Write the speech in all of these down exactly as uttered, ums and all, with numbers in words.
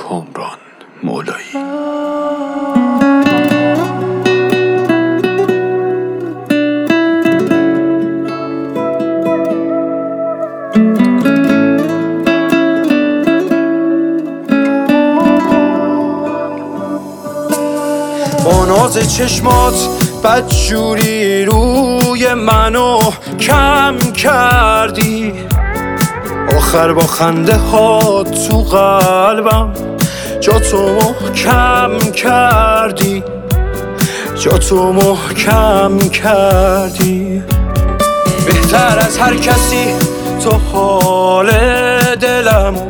کامران مولایی. با ناز چشمات بدجوری روی منو کم کردی، آخر با خنده ها تو قلبم جا تو محکم کردی، جا تو محکم کردی. بهتر از هر کسی تو حال دلمو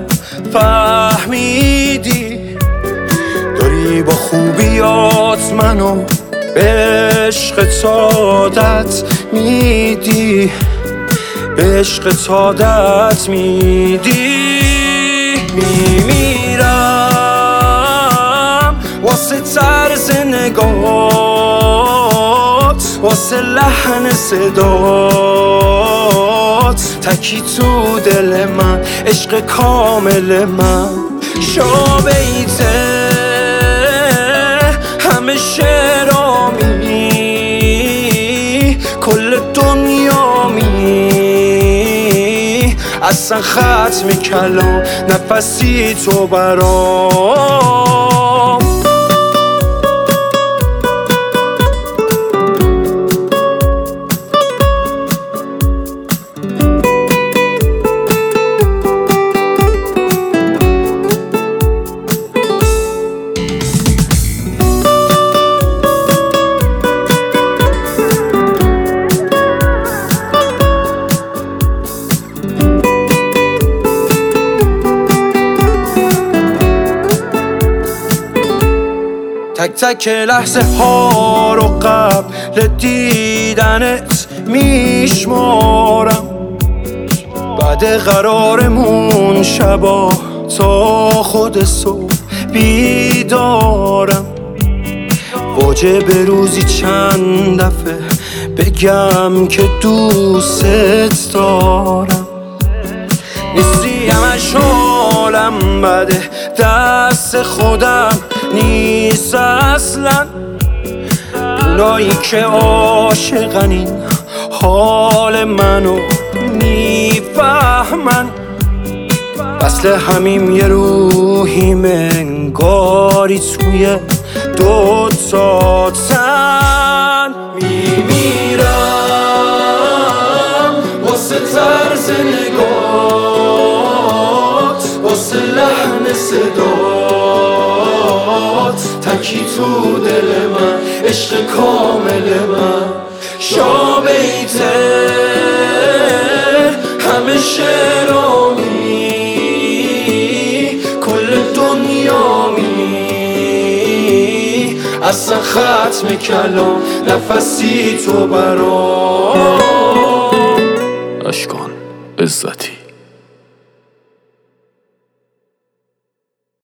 فهمیدی، داری با خوبیات منو به عشق عادت میدی، به عشق عادت میدی. میمیرم واسه طرز نگات، واسه لحن صدات، تکی تو دل من، عشق کامل من. شابیته همه شعرامی، کل دنیامی، اصلا ختم کلام نفسی تو برام. تک تک لحظه ها رو قبل دیدنت میشمارم، بعد قرارمون شبا تا خود صبح بیدارم. واجب روزی چند دفعه بگم که دوست دارم، نیستی همش حالم بده، دست خودم نیست اصلا. اونایی که عاشقن این حال منو میفهمن، وصل همیم یه روحیم انگاری توی دو تا تن. میمیرم واسه طرز نگات، واسه لحن صدات، تکی تو دل من، عشق کامل من. شابیته همه شعرامی، کل دنیامی، اصلا ختم کلام نفسی تو برام. اشکان عزتی.